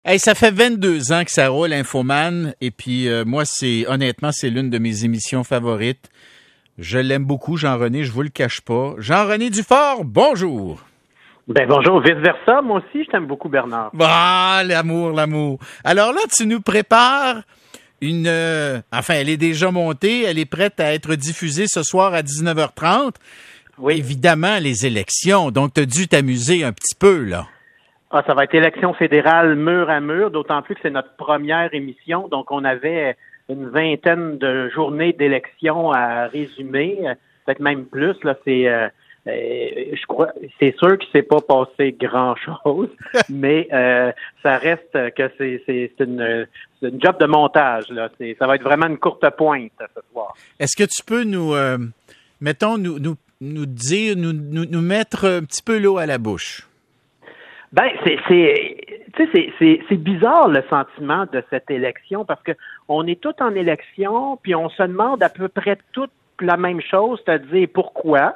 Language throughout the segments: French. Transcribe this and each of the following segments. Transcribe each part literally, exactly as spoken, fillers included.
Hey, ça fait vingt-deux ans que ça roule, Infoman, et puis euh, moi, c'est honnêtement, c'est l'une de mes émissions favorites. Je l'aime beaucoup, Jean-René, je vous le cache pas. Jean-René Dufort, bonjour! Ben bonjour, vice-versa, moi aussi, je t'aime beaucoup, Bernard. Ah, l'amour, l'amour. Alors là, tu nous prépares une... Euh, enfin, elle est déjà montée, elle est prête à être diffusée ce soir à dix-neuf heures trente. Oui. Évidemment, les élections, donc tu as dû t'amuser un petit peu, là. Ah, ça va être élection fédérale mur à mur, d'autant plus que c'est notre première émission, donc on avait une vingtaine de journées d'élections à résumer, peut-être même plus, là, c'est... Euh, Euh, je crois, c'est sûr qu'il s'est pas passé grand-chose, mais euh, ça reste que c'est, c'est, c'est, une, c'est une job de montage. Là. C'est, ça va être vraiment une courte pointe ce soir. Est-ce que tu peux nous, euh, mettons, nous, nous, nous dire, nous, nous, nous mettre un petit peu l'eau à la bouche? Ben, c'est, c'est, tu sais, c'est, c'est, c'est bizarre le sentiment de cette élection parce que on est tous en élection, puis on se demande à peu près toute la même chose, c'est-à-dire pourquoi.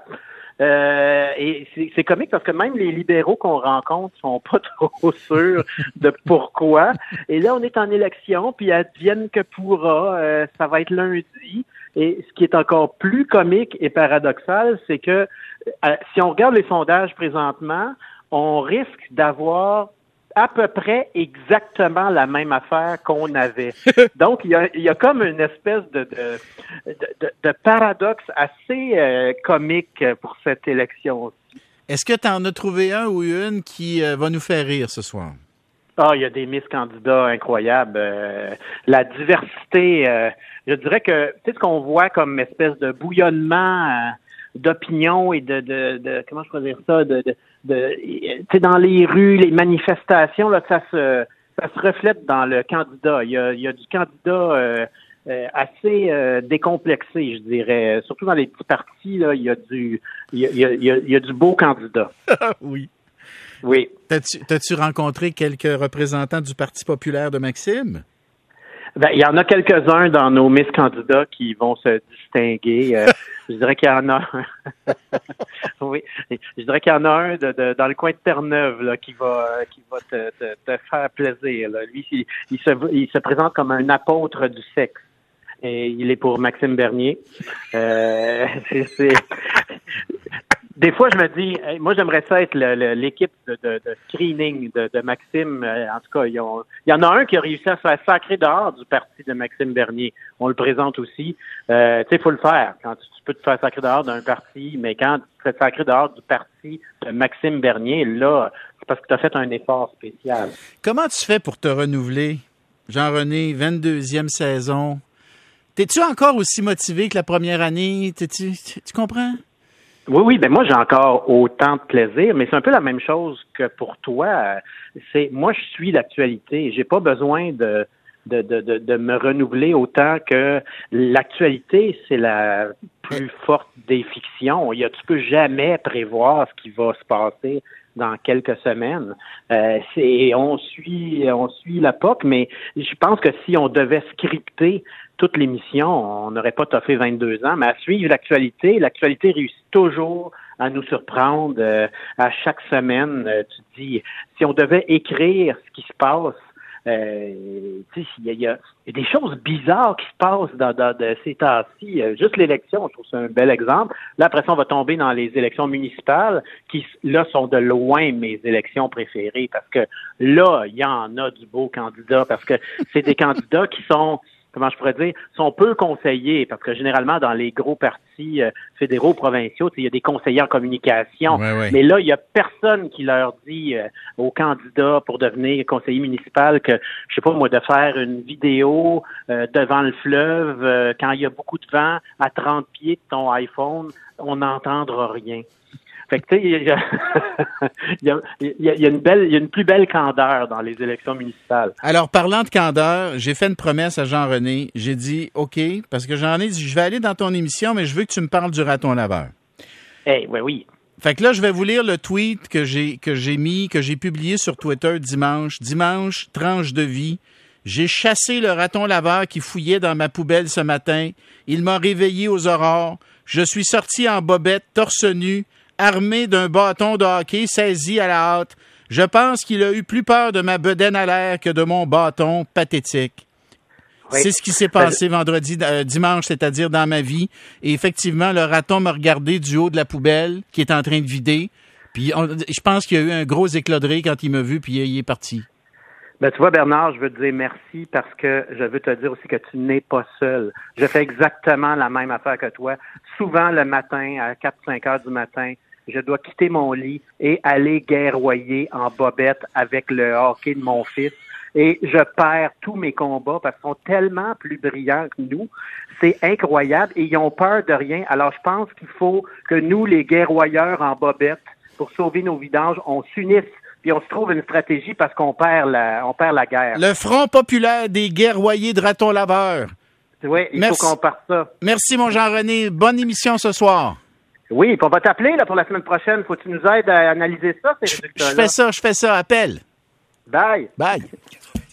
Euh, et c'est, c'est comique parce que même les libéraux qu'on rencontre sont pas trop sûrs de pourquoi. Et là, on est en élection, puis advienne que pourra, euh, ça va être lundi. Et ce qui est encore plus comique et paradoxal, c'est que euh, si on regarde les sondages présentement, on risque d'avoir à peu près exactement la même affaire qu'on avait. Donc, il y a, il y a comme une espèce de, de, de, de paradoxe assez euh, comique pour cette élection-ci. Est-ce que tu en as trouvé un ou une qui euh, va nous faire rire ce soir? Ah, il y a des Miss candidats incroyables. Euh, la diversité, euh, je dirais que, tu sais, ce qu'on voit comme espèce de bouillonnement euh, d'opinion et de, de, de, comment je pourrais dire ça, de, de de tu sais, dans les rues, les manifestations, là, ça se ça se reflète dans le candidat. Il y a, il y a du candidat euh, euh, assez euh, décomplexé, je dirais. Surtout dans les petits partis, là, il y a du il y a, il y a, il y a du beau candidat. Oui. Oui. T'as-tu, t'as-tu rencontré quelques représentants du Parti populaire de Maxime? Ben, il y en a quelques-uns dans nos Miss candidats qui vont se distinguer. Euh, je dirais qu'il y en a un. Oui, je dirais qu'il y en a un de, de, dans le coin de Terre-Neuve là, qui va qui va te, te, te faire plaisir. Là. Lui, il, il, se, il se présente comme un apôtre du sexe. Et il est pour Maxime Bernier. Euh, c'est, c'est... Des fois, je me dis, hey, moi, j'aimerais ça être le, le, l'équipe de, de, de screening de, de Maxime. En tout cas, ils ont, il y en a un qui a réussi à se faire sacrer dehors du parti de Maxime Bernier. On le présente aussi. Euh, tu sais, il faut le faire. Quand tu, tu peux te faire sacrer dehors d'un parti, mais quand tu te fais sacrer dehors du parti de Maxime Bernier, là, c'est parce que tu as fait un effort spécial. Comment tu fais pour te renouveler? Jean-René, vingt-deuxième saison. T'es-tu encore aussi motivé que la première année? T'es-tu, tu, tu comprends? Oui, oui, ben moi j'ai encore autant de plaisir, mais c'est un peu la même chose que pour toi. C'est moi je suis l'actualité. J'ai pas besoin de de, de, de, de me renouveler autant que l'actualité, c'est la plus forte des fictions. Il y a, tu peux jamais prévoir ce qui va se passer dans quelques semaines. Euh, c'est on suit on suit la P O C, mais je pense que si on devait scripter toute l'émission, on n'aurait pas toffé vingt-deux ans, mais à suivre l'actualité, l'actualité réussit toujours à nous surprendre euh, à chaque semaine. Euh, tu te dis, si on devait écrire ce qui se passe, euh, tu sais, il y, y a des choses bizarres qui se passent dans, dans de ces temps-ci. Euh, juste l'élection, je trouve ça un bel exemple. Là, après ça, on va tomber dans les élections municipales, qui, là, sont de loin mes élections préférées, parce que là, il y en a du beau candidat, parce que c'est des candidats qui sont... comment je pourrais dire, sont peu conseillés, parce que généralement, dans les gros partis euh, fédéraux, provinciaux, il y a des conseillers en communication. Ouais, ouais. Mais là, il y a personne qui leur dit euh, aux candidats pour devenir conseiller municipal que, je sais pas moi, de faire une vidéo euh, devant le fleuve, euh, quand il y a beaucoup de vent, à trente pieds de ton iPhone, on n'entendra rien. Fait que, tu sais, il y a, il y, a, il y a une belle, il y a une plus belle candeur dans les élections municipales. Alors, parlant de candeur, j'ai fait une promesse à Jean-René. J'ai dit, OK, parce que Jean-René dit, je vais aller dans ton émission, mais je veux que tu me parles du raton laveur. Eh, hey, oui, oui. Fait que là, je vais vous lire le tweet que j'ai, que j'ai mis, que j'ai publié sur Twitter dimanche. Dimanche, tranche de vie. J'ai chassé le raton laveur qui fouillait dans ma poubelle ce matin. Il m'a réveillé aux aurores. Je suis sorti en bobette, torse nu, armé d'un bâton de hockey saisi à la hâte. Je pense qu'il a eu plus peur de ma bedaine à l'air que de mon bâton pathétique. Oui. C'est ce qui s'est passé ben, vendredi, euh, dimanche, c'est-à-dire dans ma vie. Et effectivement, le raton m'a regardé du haut de la poubelle qui est en train de vider. Puis on, je pense qu'il y a eu un gros éclat de rire quand il m'a vu, puis il est parti. Ben, tu vois, Bernard, je veux te dire merci parce que je veux te dire aussi que tu n'es pas seul. Je fais exactement la même affaire que toi. Souvent, le matin, à quatre cinq heures du matin, je dois quitter mon lit et aller guerroyer en bobette avec le hockey de mon fils. Et je perds tous mes combats parce qu'ils sont tellement plus brillants que nous. C'est incroyable et ils ont peur de rien. Alors, je pense qu'il faut que nous, les guerroyeurs en bobette, pour sauver nos vidanges, on s'unisse puis on se trouve une stratégie parce qu'on perd la, on perd la guerre. Le Front populaire des guerroyers de ratons laveurs. Oui, il Merci. faut qu'on parte ça. Merci, mon Jean-René. Bonne émission ce soir. Oui, puis on va t'appeler là, pour la semaine prochaine. Faut que tu nous aides à analyser ça, ces résultats-là. Je fais ça, je fais ça. Appelle. Bye. Bye.